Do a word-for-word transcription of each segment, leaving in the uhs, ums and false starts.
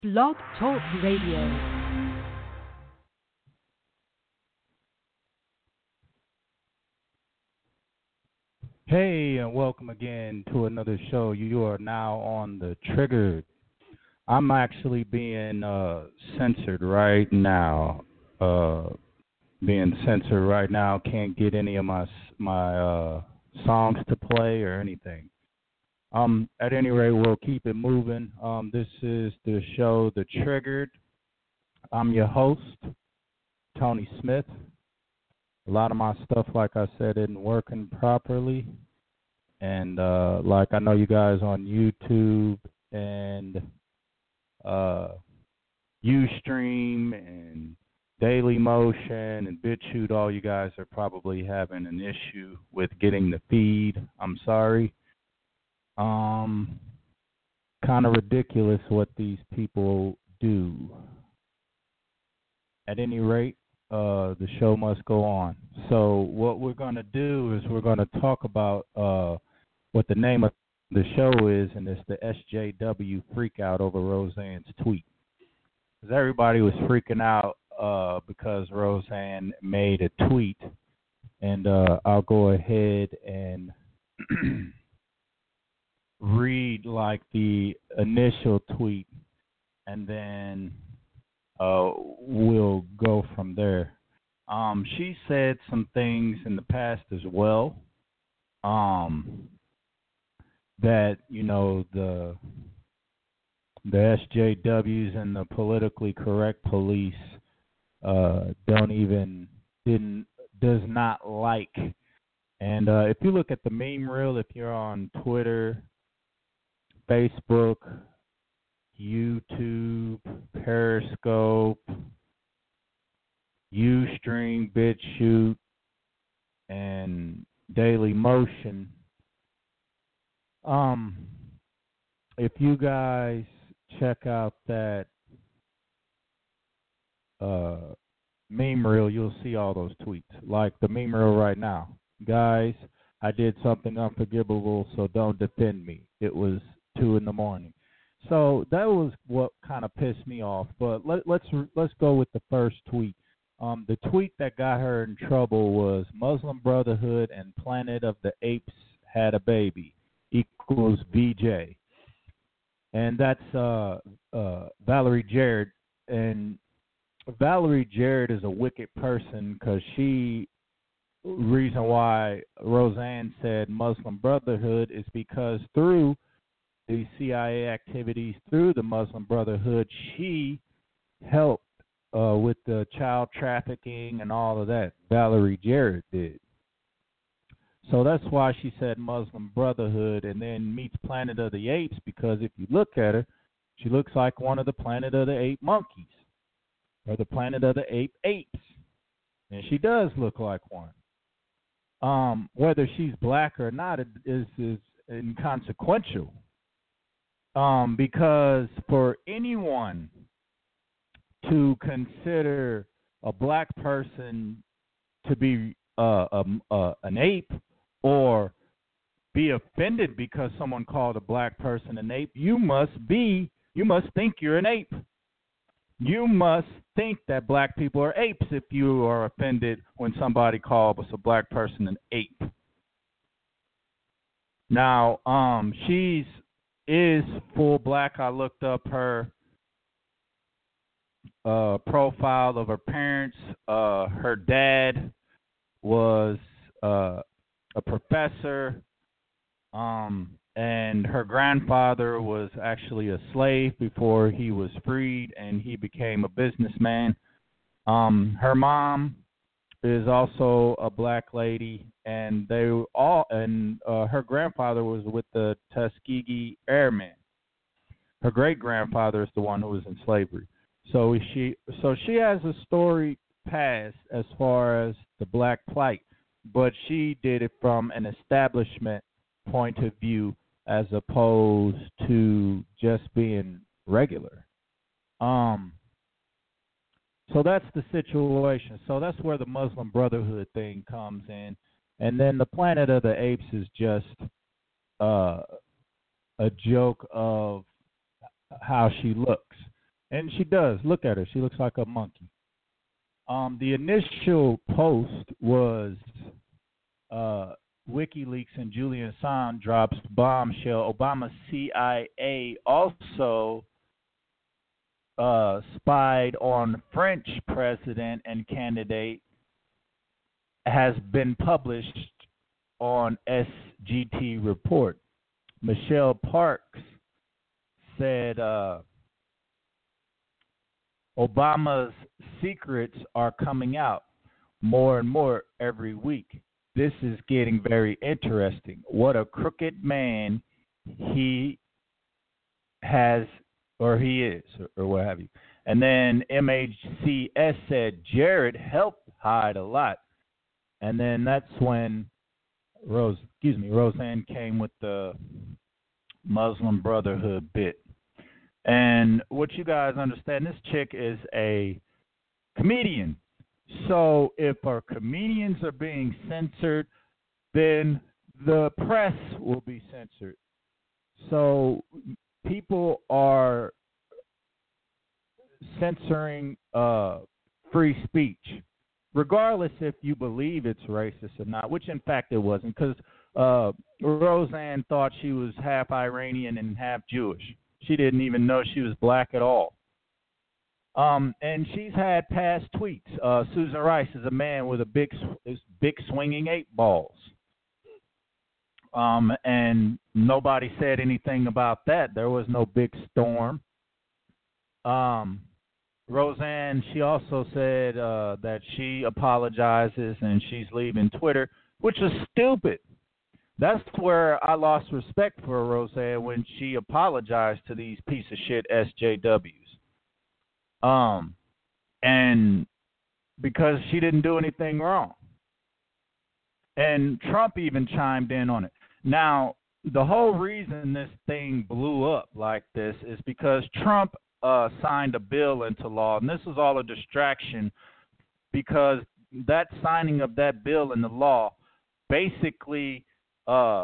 Blog Talk Radio. Hey, and welcome again to another show. You are now on the Triggered. I'm actually being uh, censored right now. Uh, being censored right now. Can't get any of my my uh, songs to play or anything. Um, at any rate, we'll keep it moving. Um, this is the show, The Triggered. I'm your host, Tony Smith. A lot of my stuff, like I said, isn't working properly. And uh, like I know you guys on YouTube and uh, Ustream and Daily Motion and BitChute, all you guys are probably having an issue with getting the feed. I'm sorry. Um, kind of ridiculous what these people do. At any rate, uh, the show must go on. So what we're going to do is we're going to talk about uh, what the name of the show is, and it's the S J W freakout over Roseanne's tweet. Because everybody was freaking out uh, because Roseanne made a tweet, and uh, I'll go ahead and read like the initial tweet, and then uh, we'll go from there. Um, she said some things in the past as well. Um, that you know the the S J Ws and the politically correct police uh, don't even didn't does not like. And uh, if you look at the meme reel, if you're on Twitter, Facebook, YouTube, Periscope, Ustream, BitChute, and Daily Motion. Um, if you guys check out that uh, meme reel, you'll see all those tweets. Like the meme reel right now. Guys, I did something unforgivable, so don't defend me. It was two in the morning. So that was what kind of pissed me off. But let, let's let's go with the first tweet. Um, the tweet that got her in trouble was Muslim Brotherhood and Planet of the Apes had a baby equals V J. And that's uh, uh, Valerie Jarrett. And Valerie Jarrett is a wicked person because she, reason why Roseanne said Muslim Brotherhood is because through the C I A activities, through the Muslim Brotherhood, she helped uh, with the child trafficking and all of that. Valerie Jarrett did. So that's why she said Muslim Brotherhood and then meets Planet of the Apes, because if you look at her, she looks like one of the Planet of the Ape monkeys or the Planet of the Ape apes. And she does look like one. Um, whether she's black or not is, is inconsequential. Um, because for anyone to consider a black person to be uh, um, uh, an ape, or be offended because someone called a black person an ape, you must be, you must think you're an ape. You must think that black people are apes if you are offended when somebody calls a black person an ape. Now, um, she's is full black. I looked up her uh, profile of her parents. Uh, her dad was uh, a professor, um, and her grandfather was actually a slave before he was freed, and he became a businessman. Um, her mom is also a black lady, and they all and uh, her grandfather was with the Tuskegee Airmen. Her great grandfather is the one who was in slavery. So she so she has a storied past as far as the black plight, but she did it from an establishment point of view as opposed to just being regular. Um, so that's the situation. So that's where the Muslim Brotherhood thing comes in. And then the Planet of the Apes is just uh, a joke of how she looks. And she does. Look at her. She looks like a monkey. Um, the initial post was uh, WikiLeaks and Julian Assange drops bombshell. Obama C I A also uh, spied on French president and candidate, has been published on S G T report. Michelle Parks said uh, Obama's secrets are coming out more and more every week. This is getting very interesting. What a crooked man he has, or he is, or, or what have you. And then M H C S said Jared helped hide a lot. And then that's when Rose, excuse me, Roseanne came with the Muslim Brotherhood bit. And what you guys understand, this chick is a comedian. So if our comedians are being censored, then the press will be censored. So people are censoring uh, free speech, regardless if you believe it's racist or not, which in fact it wasn't, because uh, Roseanne thought she was half Iranian and half Jewish. She didn't even know she was black at all. Um, and she's had past tweets. Uh, Susan Rice is a man with a big, big swinging eight balls. Um, and nobody said anything about that. There was no big storm. Um, Roseanne, she also said uh, that she apologizes and she's leaving Twitter, which is stupid. That's where I lost respect for Roseanne, when she apologized to these piece of shit S J Ws. Um, and because she didn't do anything wrong. And Trump even chimed in on it. Now, the whole reason this thing blew up like this is because Trump uh, signed a bill into law, and this was all a distraction, because that signing of that bill into law basically uh,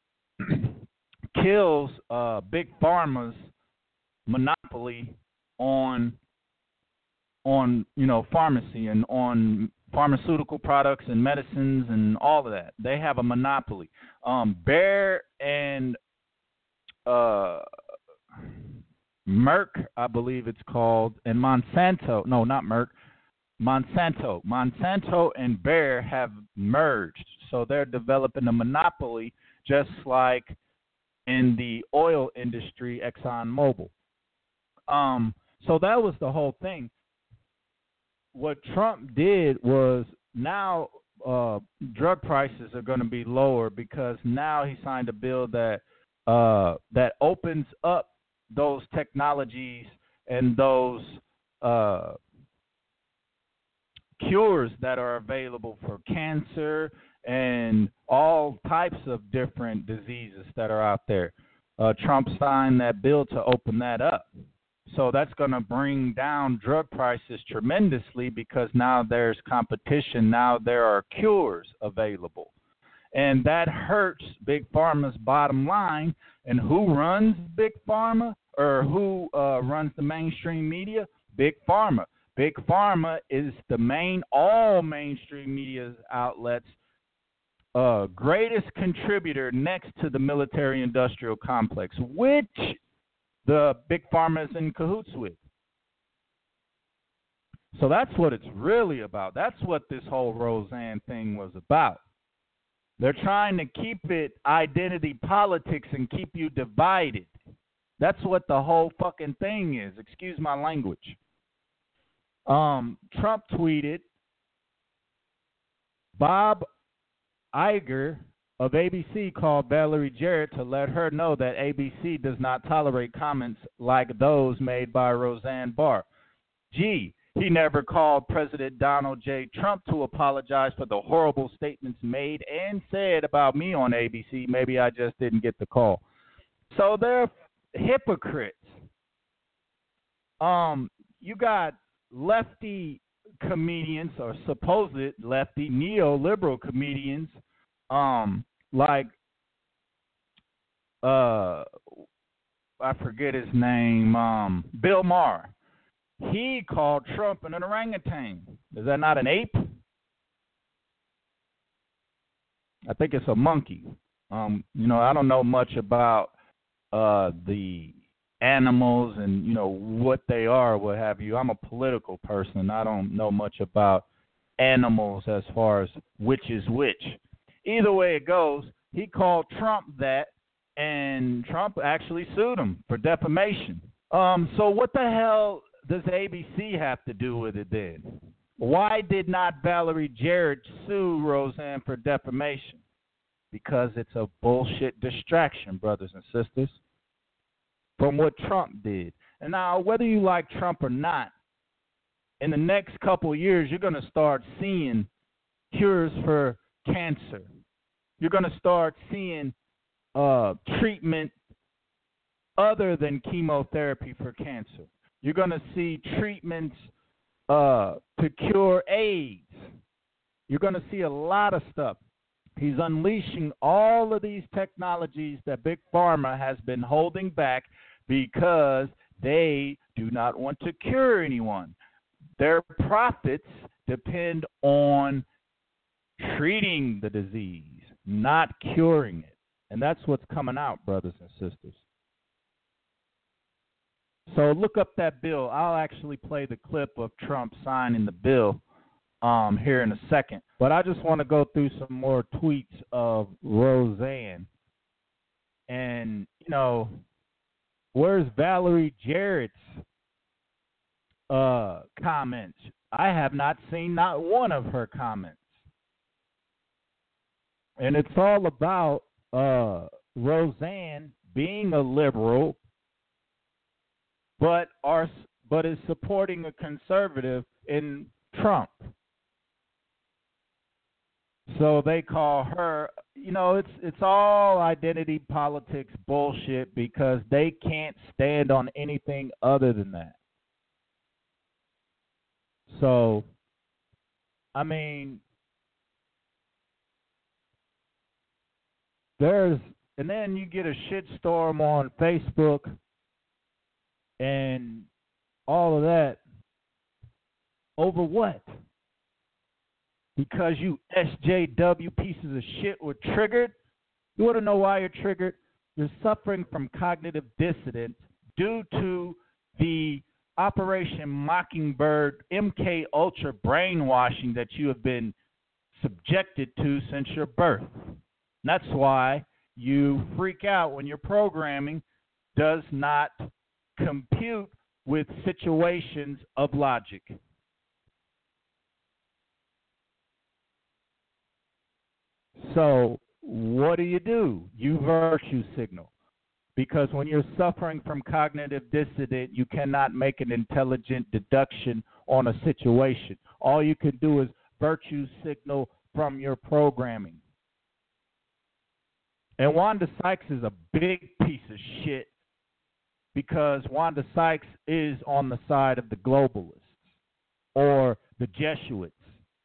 kills uh, Big Pharma's monopoly on on you know pharmacy and on pharmaceutical products and medicines and all of that. They have a monopoly. Um, Bayer and uh, Merck, I believe it's called, and Monsanto. No, not Merck. Monsanto. Monsanto and Bayer have merged, so they're developing a monopoly, just like in the oil industry, ExxonMobil. Um, so that was the whole thing. What Trump did was, now uh, drug prices are going to be lower, because now he signed a bill that uh, that opens up those technologies and those uh, cures that are available for cancer and all types of different diseases that are out there. Uh, Trump signed that bill to open that up. So that's going to bring down drug prices tremendously, because now there's competition. Now there are cures available. And that hurts Big Pharma's bottom line. And who runs Big Pharma, or who uh, runs the mainstream media? Big Pharma. Big Pharma is the main, all mainstream media outlets' uh, greatest contributor next to the military-industrial complex, which the Big Pharma is in cahoots with. So that's what it's really about. That's what this whole Roseanne thing was about. They're trying to keep it identity politics and keep you divided. That's what the whole fucking thing is. Excuse my language. Um, Trump tweeted, Bob Iger of A B C called Valerie Jarrett to let her know that A B C does not tolerate comments like those made by Roseanne Barr. Gee, he never called President Donald J. Trump to apologize for the horrible statements made and said about me on A B C. Maybe I just didn't get the call. So they're hypocrites. Um, you got lefty comedians, or supposed lefty neoliberal comedians, um, like uh, I forget his name, um, Bill Maher. He called Trump an orangutan. Is that not an ape? I think it's a monkey. Um, you know, I don't know much about uh, the animals and, you know, what they are, what have you. I'm a political person. I don't know much about animals as far as which is which. Either way it goes, he called Trump that, and Trump actually sued him for defamation. Um, so what the hell does A B C have to do with it then? Why did not Valerie Jarrett sue Roseanne for defamation? Because it's a bullshit distraction, brothers and sisters, from what Trump did. And now, whether you like Trump or not, in the next couple of years, you're going to start seeing cures for cancer. You're going to start seeing uh, treatment other than chemotherapy for cancer. You're going to see treatments uh, to cure AIDS. You're going to see a lot of stuff. He's unleashing all of these technologies that Big Pharma has been holding back because they do not want to cure anyone. Their profits depend on treating the disease, not curing it. And that's what's coming out, brothers and sisters. So look up that bill. I'll actually play the clip of Trump signing the bill um, here in a second. But I just want to go through some more tweets of Roseanne. And, you know, where's Valerie Jarrett's uh, comments? I have not seen not one of her comments. And it's all about uh, Roseanne being a liberal, but are but is supporting a conservative in Trump. So they call her, you know, it's it's all identity politics bullshit because they can't stand on anything other than that. So, I mean, there's, and then you get a shitstorm on Facebook and all of that over what? Because you S J W pieces of shit were triggered? You want to know why you're triggered? You're suffering from cognitive dissonance due to the Operation Mockingbird M K Ultra brainwashing that you have been subjected to since your birth. And that's why you freak out when your programming does not compute with situations of logic. So what do you do? You virtue signal. Because when you're suffering from cognitive dissonance, you cannot make an intelligent deduction on a situation. All you can do is virtue signal from your programming. And Wanda Sykes is a big piece of shit because Wanda Sykes is on the side of the globalists or the Jesuits.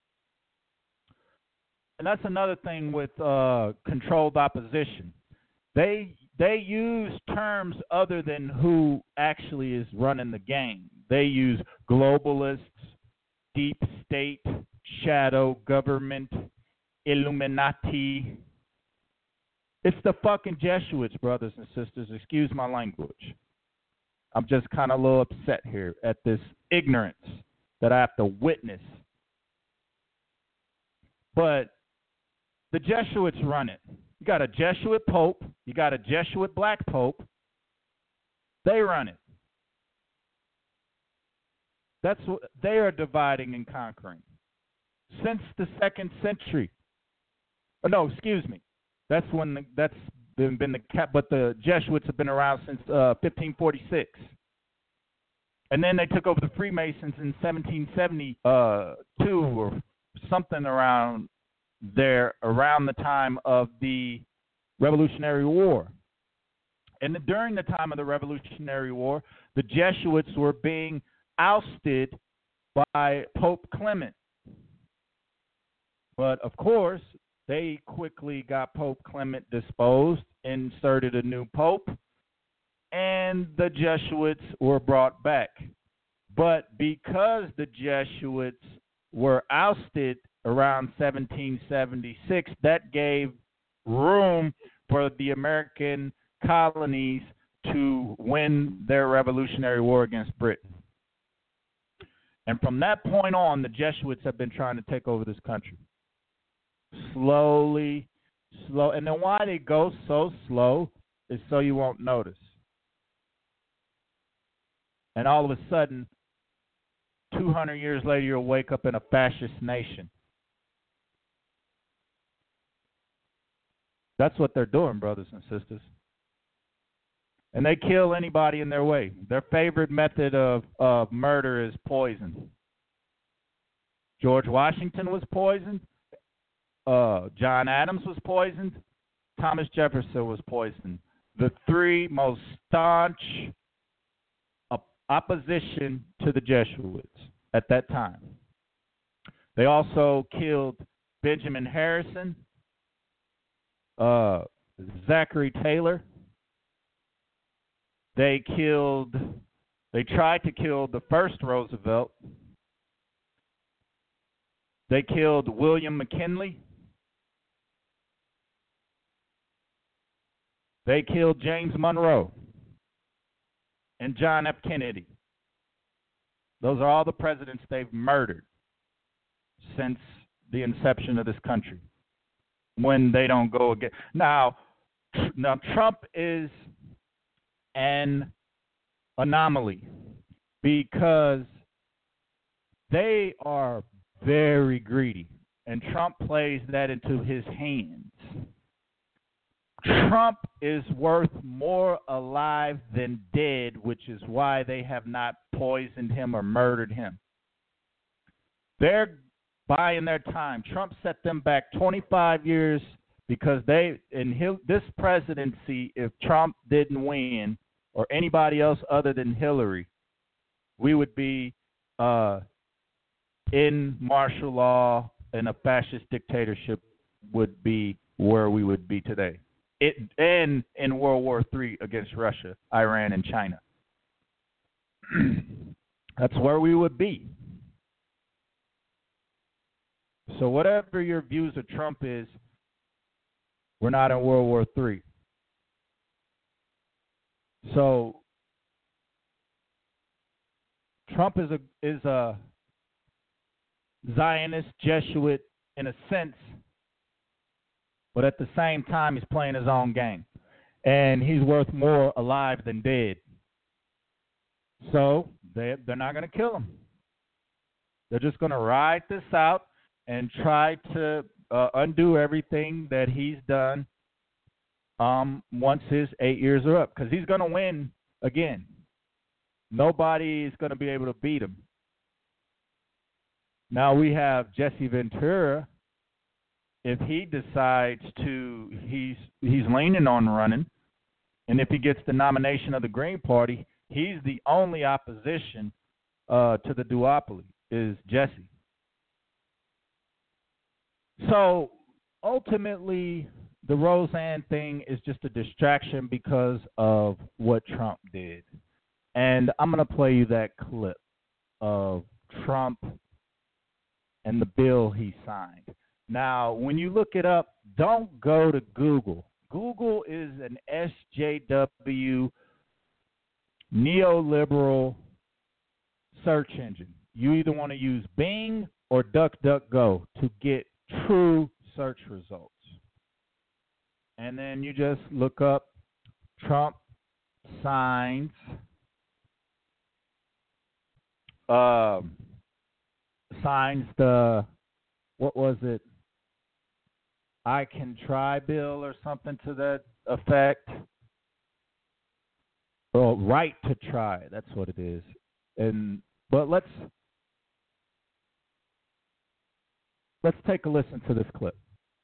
And that's another thing with uh, controlled opposition. They they use terms other than who actually is running the game. They use globalists, deep state, shadow government, Illuminati. It's the fucking Jesuits, brothers and sisters. Excuse my language. I'm just kind of a little upset here at this ignorance that I have to witness. But the Jesuits run it. You got a Jesuit Pope. You got a Jesuit Black Pope. They run it. That's what they are dividing and conquering since the second century. Oh, no, excuse me. That's when the, that's been, been the cap. But the Jesuits have been around since uh, fifteen forty-six, and then they took over the Freemasons in seventeen seventy-two or something around there, around the time of the Revolutionary War. And the, during the time of the Revolutionary War, the Jesuits were being ousted by Pope Clement. But of course, they quickly got Pope Clement disposed, inserted a new pope, and the Jesuits were brought back. But because the Jesuits were ousted around seventeen seventy-six, that gave room for the American colonies to win their Revolutionary War against Britain. And from that point on, the Jesuits have been trying to take over this country. Slowly, slow. And then why they go so slow is so you won't notice. And all of a sudden, two hundred years later, you'll wake up in a fascist nation. That's what they're doing, brothers and sisters. And they kill anybody in their way. Their favorite method of, of murder is poison. George Washington was poisoned. Uh, John Adams was poisoned. Thomas Jefferson was poisoned. The three most staunch op- opposition to the Jesuits at that time. They also killed Benjamin Harrison, uh, Zachary Taylor. They killed, they tried to kill the first Roosevelt. They killed William McKinley. They killed James Monroe and John F. Kennedy. Those are all the presidents they've murdered since the inception of this country when they don't go again. Now, now Trump is an anomaly because they are very greedy, and Trump plays that into his hands. Trump is worth more alive than dead, which is why they have not poisoned him or murdered him. They're buying their time. Trump set them back twenty-five years because they, in his, this presidency, if Trump didn't win, or anybody else other than Hillary, we would be uh, in martial law, and a fascist dictatorship would be where we would be today. It and in World War Three against Russia, Iran, and China. That's where we would be. So whatever your views of Trump is, we're not in World War Three. So Trump is a is a Zionist Jesuit in a sense, but at the same time he's playing his own game, and he's worth more alive than dead. So they they're not going to kill him. They're just going to ride this out and try to uh, undo everything that he's done. Um, once his eight years are up, because he's going to win again. Nobody is going to be able to beat him. Now we have Jesse Ventura. If he decides to, he's he's leaning on running, and if he gets the nomination of the Green Party, he's the only opposition uh, to the duopoly is Jesse. So ultimately, the Roseanne thing is just a distraction because of what Trump did. And I'm going to play you that clip of Trump and the bill he signed. Now, when you look it up, don't go to Google. Google is an S J W neoliberal search engine. You either want to use Bing or DuckDuckGo to get true search results. And then you just look up Trump signs uh, signs the, what was it, I Can Try bill or something to that effect. Or right to try, that's what it is. And but let's let's take a listen to this clip.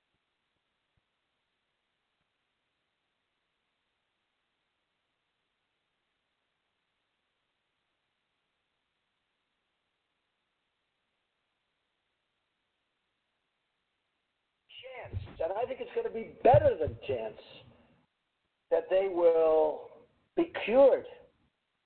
And I think it's going to be better than chance that they will be cured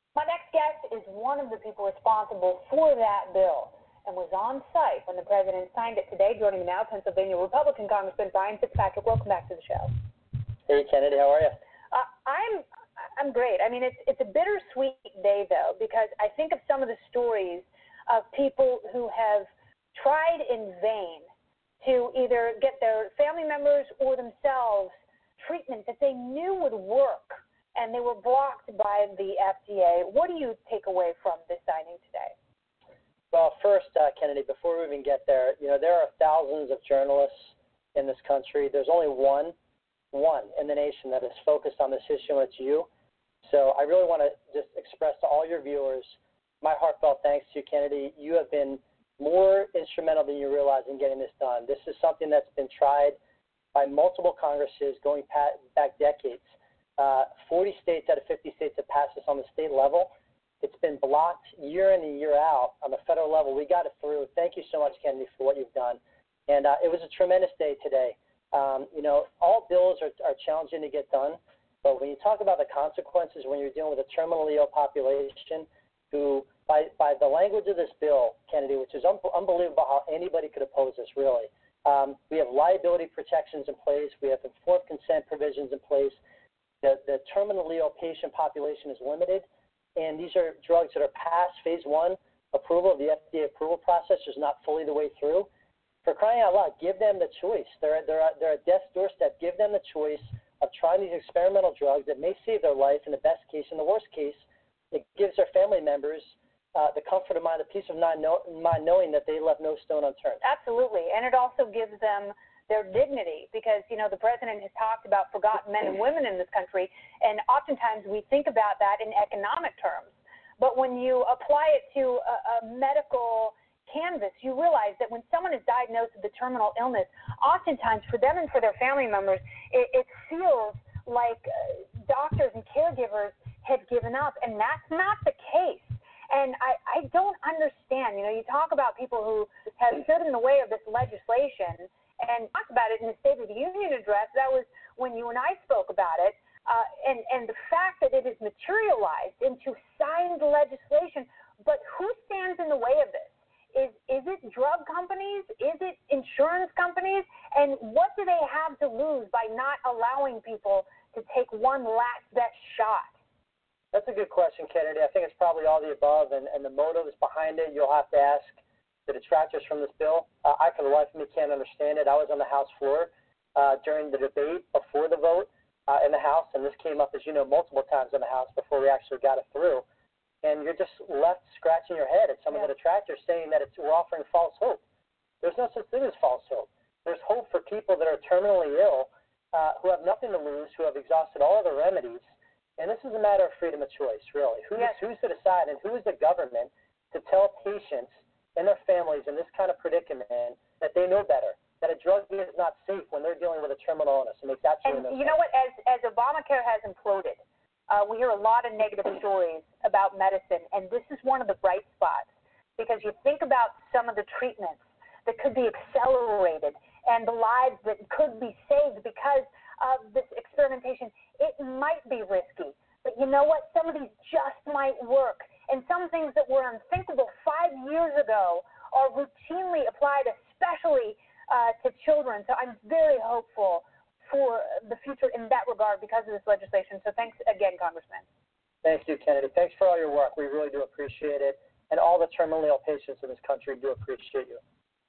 My next guest is one of the people responsible for that bill and was on site when the president signed it today. Joining me now, Pennsylvania Republican Congressman Brian Fitzpatrick. Welcome back to the show. Hey, Kennedy, how are you? Uh, I'm I'm great. I mean, it's it's a bittersweet day, though, because I think of some of the stories of people who have tried in vain to either get their family members or themselves treatment that they knew would work, and they were blocked by the F D A. What do you take away from this signing today? Well, first, uh, Kennedy, before we even get there, you know, there are thousands of journalists in this country. There's only one, one in the nation that is focused on this issue, and it's you. So I really want to just express to all your viewers my heartfelt thanks to you, Kennedy. You have been more instrumental than you realize in getting this done. This is something that's been tried by multiple Congresses going back decades. Uh, forty states out of fifty states have passed this on the state level. It's been blocked year in and year out on the federal level. We got it through. Thank you so much, Kennedy, for what you've done. And uh, it was a tremendous day today. Um, you know, all bills are, are challenging to get done, but when you talk about the consequences when you're dealing with a terminally ill population who, by, by the language of this bill, Kennedy, which is un- unbelievable how anybody could oppose this, really. Um, we have liability protections in place. We have informed consent provisions in place. The, the terminally ill patient population is limited, and these are drugs that are past phase one approval of the F D A approval process, is not fully the way through. For crying out loud, give them the choice. They're, they're, they're at death's doorstep. Give them the choice of trying these experimental drugs that may save their life in the best case. In the worst case, it gives their family members Uh, the comfort of mind, the peace of mind, know, mind knowing that they left no stone unturned. Absolutely. And it also gives them their dignity because, you know, the president has talked about forgotten men and women in this country, and oftentimes we think about that in economic terms. But when you apply it to a, a medical canvas, you realize that when someone is diagnosed with a terminal illness, oftentimes for them and for their family members, it, it feels like uh, doctors and caregivers have given up, and that's not the case. And I, I don't understand, you know, you talk about people who have stood in the way of this legislation and talked about it in the State of the Union address. That was when you and I spoke about it. Uh, and, and the fact that it is materialized into signed legislation, but who stands in the way of this? Is, is it drug companies? Is it insurance companies? And what do they have to lose by not allowing people to take one last best shot? That's a good question, Kennedy. I think it's probably all the above, and, and the motives behind it, you'll have to ask the detractors from this bill. Uh, I, for the life of me, can't understand it. I was on the House floor uh, during the debate before the vote uh, in the House, and this came up, as you know, multiple times in the House before we actually got it through. And you're just left scratching your head at some yeah. of the detractors saying that it's, we're offering false hope. There's no such thing as false hope. There's hope for people that are terminally ill, uh, who have nothing to lose, who have exhausted all other remedies. And this is a matter of freedom of choice, really. Who's, yes. who's to decide, and who is the government to tell patients and their families in this kind of predicament that they know better, that a drug is not safe when they're dealing with a terminal illness? It makes absolutely no sense. And you know what? As, as Obamacare has imploded, uh, we hear a lot of negative stories about medicine, and this is one of the bright spots because you think about some of the treatments that could be accelerated and the lives that could be saved because of this experimentation. It might be risky, but you know what? Some of these just might work. And some things that were unthinkable five years ago are routinely applied, especially uh, to children. So I'm very hopeful for the future in that regard because of this legislation. So thanks again, Congressman. Thank you, Kennedy. Thanks for all your work. We really do appreciate it. And all the terminally ill patients in this country do appreciate you.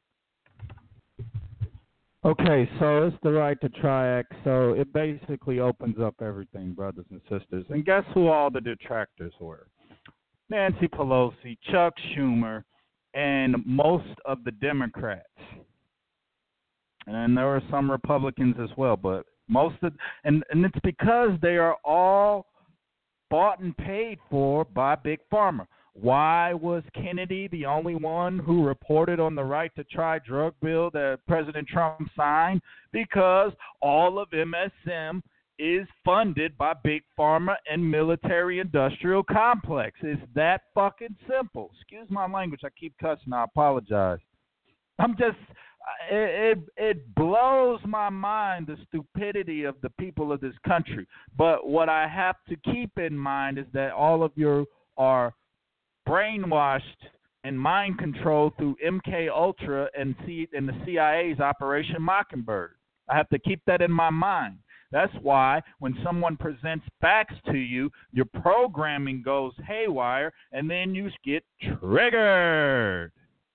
Okay, so it's the Right to Try Act. So it basically opens up everything, brothers and sisters. And guess who all the detractors were? Nancy Pelosi, Chuck Schumer, and most of the Democrats. And there were some Republicans as well, but most of and, and it's because they are all bought and paid for by Big Pharma. Why was Kennedy the only one who reported on the right to try drug bill that President Trump signed? Because all of M S M is funded by Big Pharma and military-industrial complex. It's that fucking simple. Excuse my language. I keep cussing. I apologize. I'm just, it, it, it blows my mind, the stupidity of the people of this country. But what I have to keep in mind is that all of your are brainwashed and mind controlled through M K Ultra and C and the C I A's Operation Mockingbird. I have to keep that in my mind. That's why when someone presents facts to you, your programming goes haywire, and then you get triggered.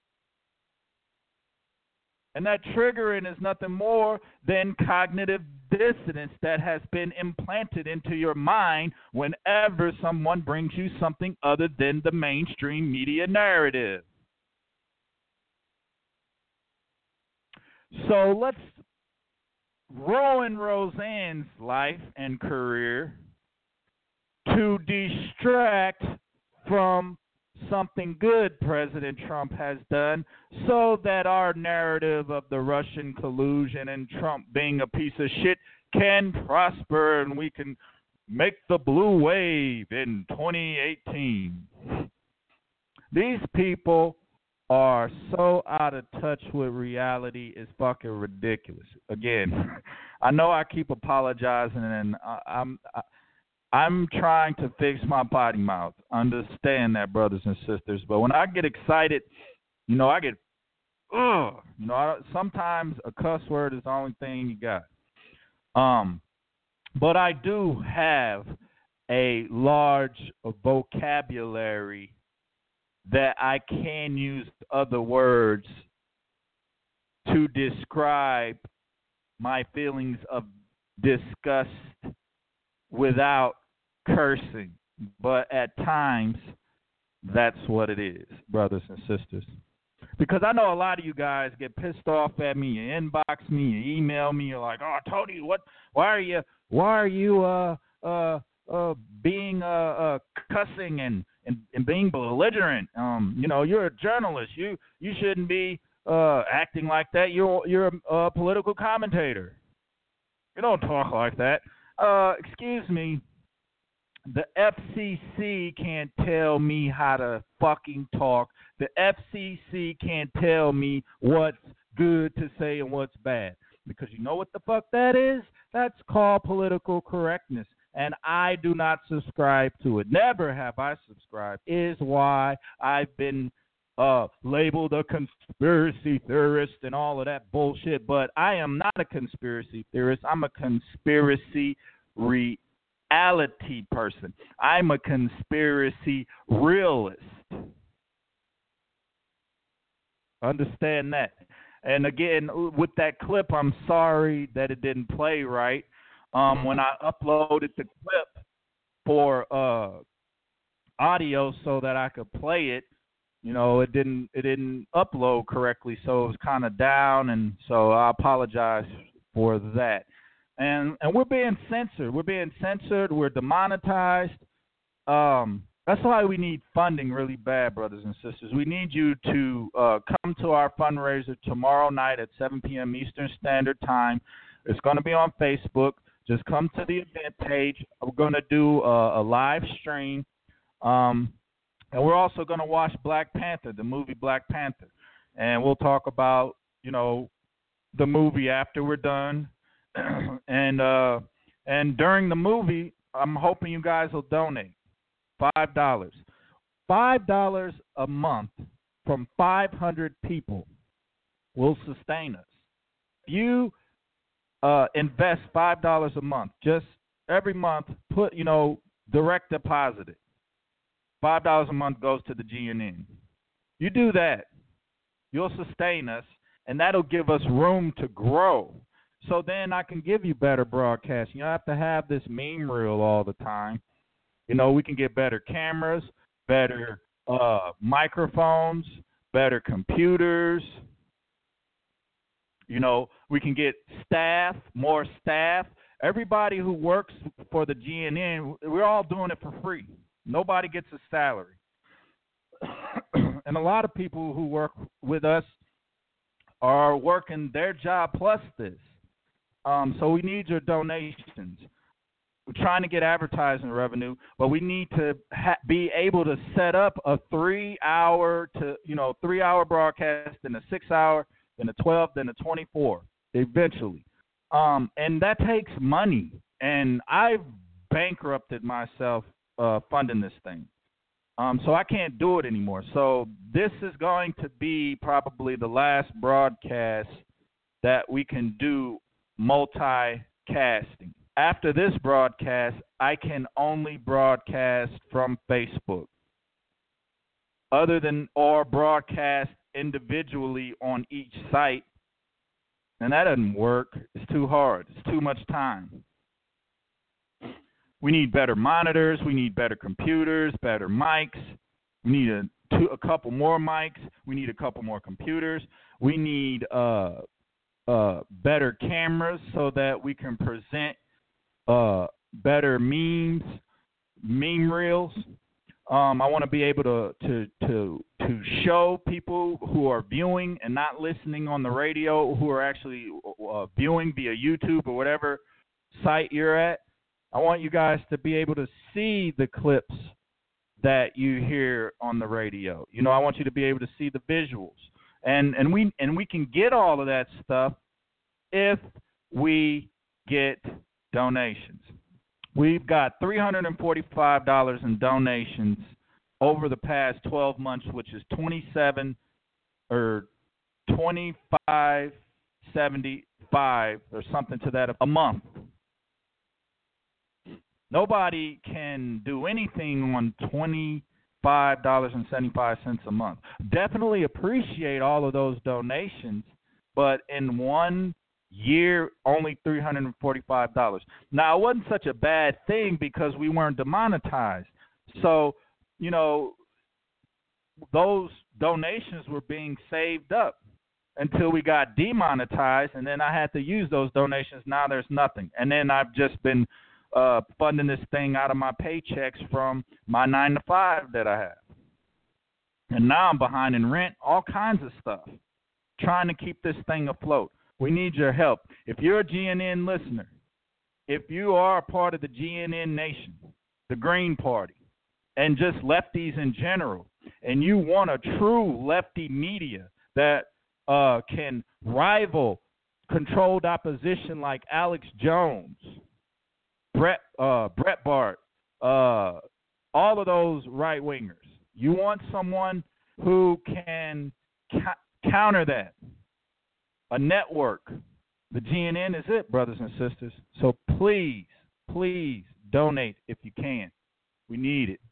And that triggering is nothing more than cognitive dissonance that has been implanted into your mind whenever someone brings you something other than the mainstream media narrative. So let's ruin Roseanne's life and career to distract from something good President Trump has done so that our narrative of the Russian collusion and Trump being a piece of shit can prosper and we can make the blue wave in twenty eighteen. These people are so out of touch with reality, it's fucking ridiculous. Again, I know I keep apologizing, and I, I'm I, I'm trying to fix my potty mouth. Understand that, brothers and sisters. But when I get excited, you know, I get, ugh. You know, I, sometimes a cuss word is the only thing you got. Um, but I do have a large vocabulary that I can use other words to describe my feelings of disgust without cursing. But at times, that's what it is, brothers and sisters. Because I know a lot of you guys get pissed off at me, you inbox me, you email me, you're like, oh, Tony, what, why are you, why are you, uh, uh, uh, being, uh, uh, cussing and, and, and being belligerent? Um, you know, you're a journalist. You, you shouldn't be, uh, acting like that. You're, you're a, a political commentator. You don't talk like that. Uh, excuse me. The F C C can't tell me how to fucking talk. The F C C can't tell me what's good to say and what's bad. Because you know what the fuck that is? That's called political correctness. And I do not subscribe to it. Never have I subscribed. Is why I've been uh, labeled a conspiracy theorist and all of that bullshit. But I am not a conspiracy theorist. I'm a conspiracy reality person. I'm a conspiracy realist. Understand that. And again, with that clip, I'm sorry that it didn't play right. Um, when I uploaded the clip for uh, audio so that I could play it, you know, it didn't it didn't upload correctly, so it was kind of down, and so I apologize for that. And and we're being censored. We're being censored. We're demonetized. Um, that's why we need funding really bad, brothers and sisters. We need you to uh, come to our fundraiser tomorrow night at seven p.m. Eastern Standard Time. It's going to be on Facebook. Just come to the event page. We're going to do a, a live stream. Um, and we're also going to watch Black Panther, the movie Black Panther. And we'll talk about, you know, the movie after we're done. and uh, and during the movie, I'm hoping you guys will donate five dollars. five dollars a month from five hundred people will sustain us. If you uh, invest five dollars a month, just every month, put, you know, direct deposit it. five dollars a month goes to the G N N. You do that, you'll sustain us, and that'll give us room to grow. So then I can give you better broadcasting. You don't have to have this meme reel all the time. You know, we can get better cameras, better uh, microphones, better computers. You know, we can get staff, more staff. Everybody who works for the G N N, we're all doing it for free. Nobody gets a salary. And a lot of people who work with us are working their job plus this. Um, so we need your donations. We're trying to get advertising revenue, but we need to ha- be able to set up a three-hour to, you know, three-hour broadcast, then a six-hour, then a twelve, then a twenty-four, eventually. Um, and that takes money, and I've bankrupted myself uh, funding this thing. Um, so I can't do it anymore. So this is going to be probably the last broadcast that we can do multicasting. After this broadcast, I can only broadcast from Facebook, other than or broadcast individually on each site. And that doesn't work. It's too hard. It's too much time. We need better monitors. We need better computers, better mics. We need a, two, a couple more mics. We need a couple more computers. We need uh, uh, better cameras so that we can present uh, better memes, meme reels. Um, I want to be able to, to to to show people who are viewing and not listening on the radio, who are actually uh, viewing via YouTube or whatever site you're at. I want you guys to be able to see the clips that you hear on the radio. You know, I want you to be able to see the visuals, and and we and we can get all of that stuff if we get donations. We've got three hundred forty-five dollars in donations over the past twelve months, which is twenty-seven or twenty-five seventy-five or something to that a month. Nobody can do anything on twenty-five dollars and seventy-five cents a month. Definitely appreciate all of those donations, but in one year, only three hundred forty-five dollars. Now, it wasn't such a bad thing because we weren't demonetized. So, you know, those donations were being saved up until we got demonetized, and then I had to use those donations. Now there's nothing. And then I've just been uh, funding this thing out of my paychecks from my nine to five that I have. And now I'm behind in rent, all kinds of stuff, trying to keep this thing afloat. We need your help. If you're a G N N listener, if you are a part of the G N N Nation, the Green Party, and just lefties in general, and you want a true lefty media that uh, can rival controlled opposition like Alex Jones, Brett, uh, Breitbart, uh, all of those right-wingers, you want someone who can ca- counter that. A network. The G N N is it, brothers and sisters. So please, please donate if you can. We need it.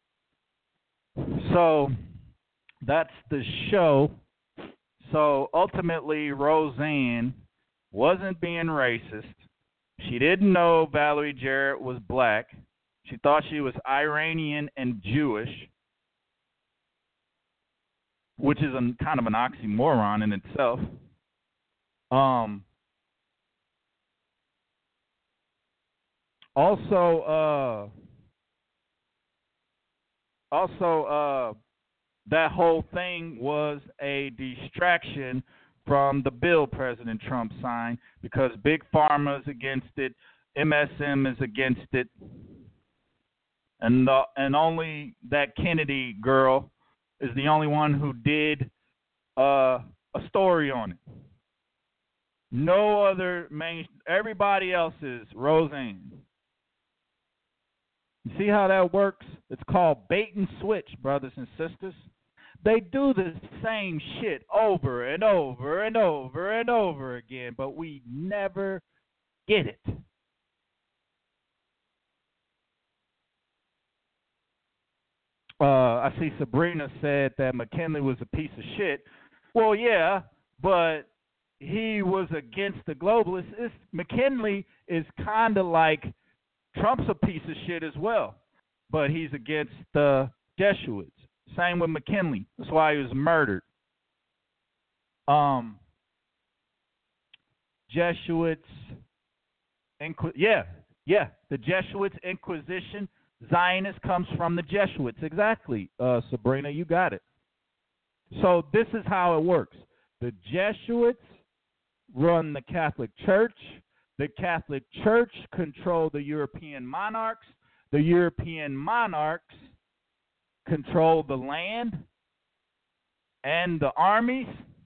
So that's the show. So ultimately, Roseanne wasn't being racist. She didn't know Valerie Jarrett was black. She thought she was Iranian and Jewish, which is a, kind of an oxymoron in itself. Um. Also, uh, also, uh, that whole thing was a distraction from the bill President Trump signed because Big Pharma is against it, M S M is against it, and the, and only that Kennedy girl is the only one who did uh, a story on it. No other main. Everybody else is Roseanne. You see how that works? It's called bait and switch, brothers and sisters. They do the same shit over and over and over and over again, but we never get it. Uh, I see Sabrina said that McKinley was a piece of shit. Well, yeah, but he was against the globalists. It's, McKinley is kind of like Trump's a piece of shit as well, but he's against the Jesuits. Same with McKinley. That's why he was murdered. Um, Jesuits, Inqu- yeah, yeah, the Jesuits, Inquisition, Zionist comes from the Jesuits. Exactly, uh, Sabrina, you got it. So this is how it works. The Jesuits run the Catholic Church. The Catholic Church control the European monarchs. The European monarchs control the land and the armies.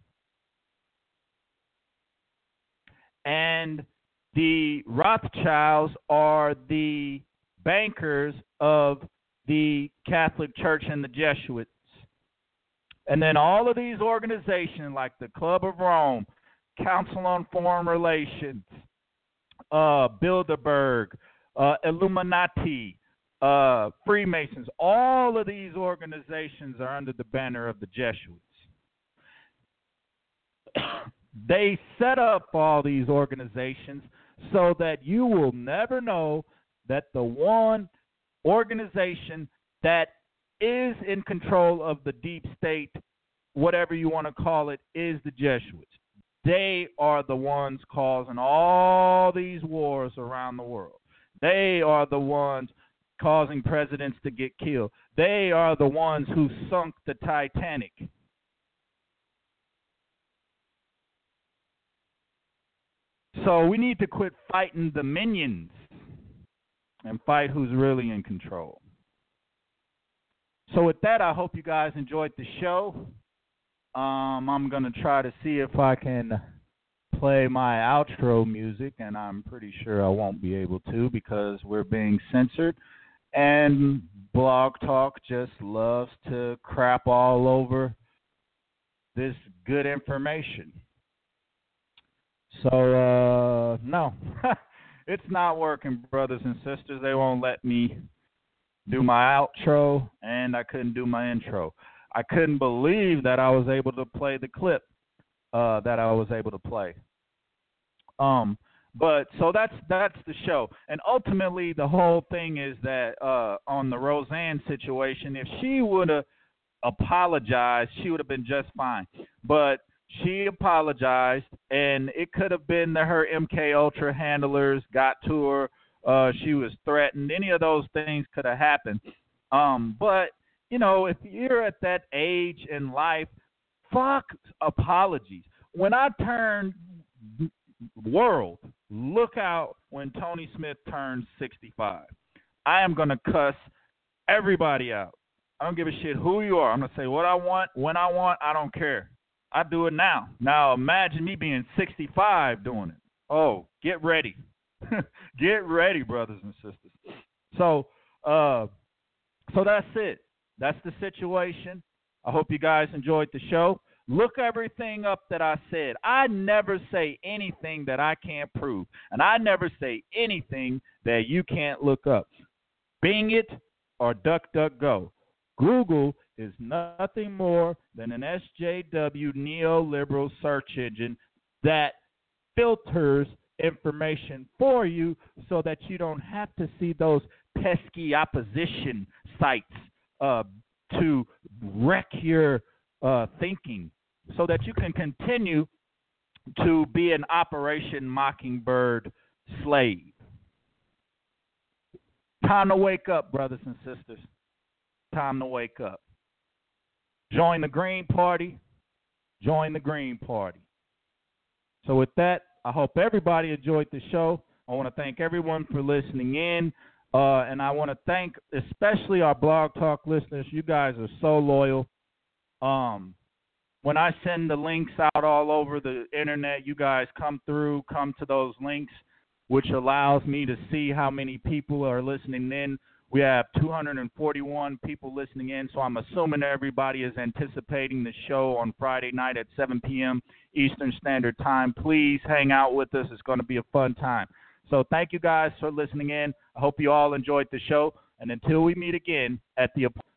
And the Rothschilds are the bankers of the Catholic Church and the Jesuits. And then all of these organizations like the Club of Rome, Council on Foreign Relations, uh, Bilderberg, uh, Illuminati, uh, Freemasons, all of these organizations are under the banner of the Jesuits. They set up all these organizations so that you will never know that the one organization that is in control of the deep state, whatever you want to call it, is the Jesuits. They are the ones causing all these wars around the world. They are the ones causing presidents to get killed. They are the ones who sunk the Titanic. So we need to quit fighting the minions and fight who's really in control. So with that, I hope you guys enjoyed the show. Um, I'm going to try to see if I can play my outro music, and I'm pretty sure I won't be able to because we're being censored. And Blog Talk just loves to crap all over this good information. So, uh, no, it's not working, brothers and sisters. They won't let me do my outro, and I couldn't do my intro. I couldn't believe that I was able to play the clip uh, that I was able to play. Um, but so that's that's the show. And ultimately, the whole thing is that uh, on the Roseanne situation, if she would have apologized, she would have been just fine. But she apologized, and it could have been that her M K Ultra handlers got to her. Uh, she was threatened. Any of those things could have happened. Um, but, you know, if you're at that age in life, fuck apologies. When I turn world, look out when Tony Smith turns sixty-five. I am going to cuss everybody out. I don't give a shit who you are. I'm going to say what I want, when I want. I don't care. I do it now. Now imagine me being sixty-five doing it. Oh, get ready. Get ready, brothers and sisters. So, uh, so that's it. That's the situation. I hope you guys enjoyed the show. Look everything up that I said. I never say anything that I can't prove, and I never say anything that you can't look up. Bing it or DuckDuckGo. Google is nothing more than an S J W neoliberal search engine that filters information for you so that you don't have to see those pesky opposition sites uh, to wreck your uh, thinking so that you can continue to be an Operation Mockingbird slave. Time to wake up, brothers and sisters. Time to wake up. Join the Green Party. Join the Green Party. So with that, I hope everybody enjoyed the show. I want to thank everyone for listening in. Uh, and I want to thank especially our Blog Talk listeners. You guys are so loyal. Um, when I send the links out all over the internet, you guys come through, come to those links, which allows me to see how many people are listening in. We have two hundred forty-one people listening in, so I'm assuming everybody is anticipating the show on Friday night at seven p.m. Eastern Standard Time. Please hang out with us. It's going to be a fun time. So thank you guys for listening in. I hope you all enjoyed the show. And until we meet again at the